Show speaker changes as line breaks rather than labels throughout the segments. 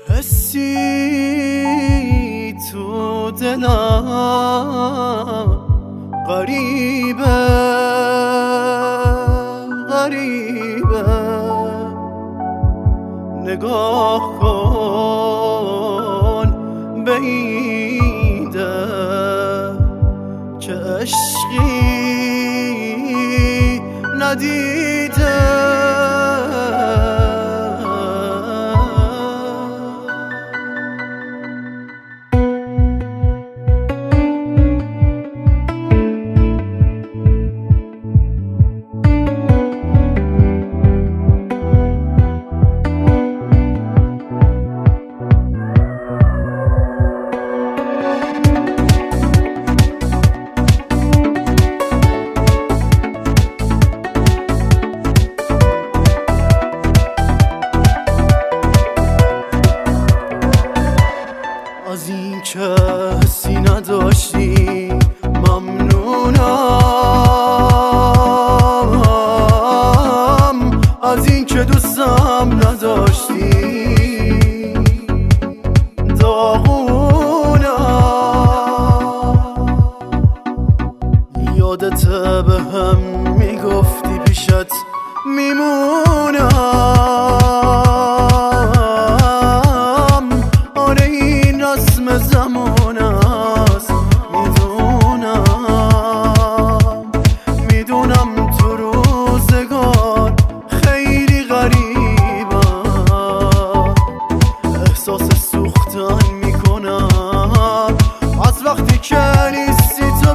حسی تو دلم غریبه نگاه کن به این دل که عشقی ندیده. از این که حسی نداشتی ممنونم، از این که دوستم نداشتی داغونم. یادت به هم میگفتی پیشت میمونم، آره این رسم زمان است. میدونم تو روزگار خیلی غریبم، احساس سوختن میکنم از وقتی که نیستی تو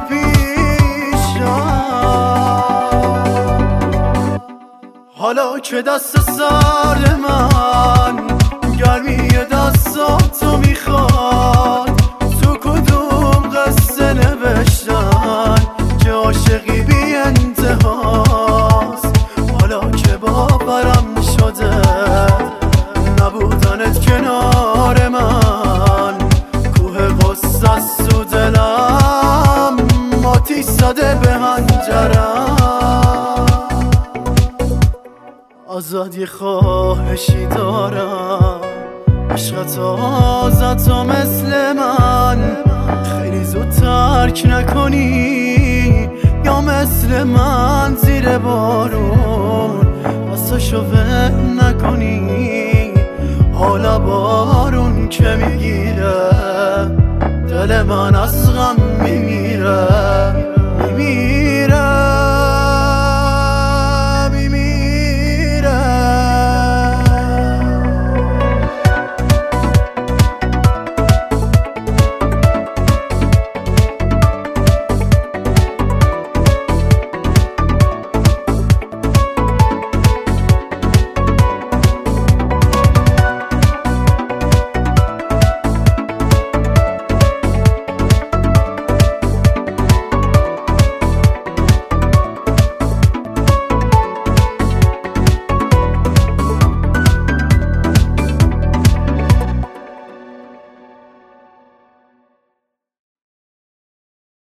پیشم. حالا که دست سرد من گرمی دستاتو میخواد، تو کدوم قصه نوشتن که عاشقی بی انتهاست. حالا که باورم شده نبودنت کنار من، کوه غصه است تو دلم آتیش زده به هنجرم. ازت یه خواهشی دارم، عشقت آزتا مثل من خیلی زود ترک نکنی، یا مثل من زیر بارون واسه ول نکنی. حالا بارون که میگیره دل من از غم میمیره.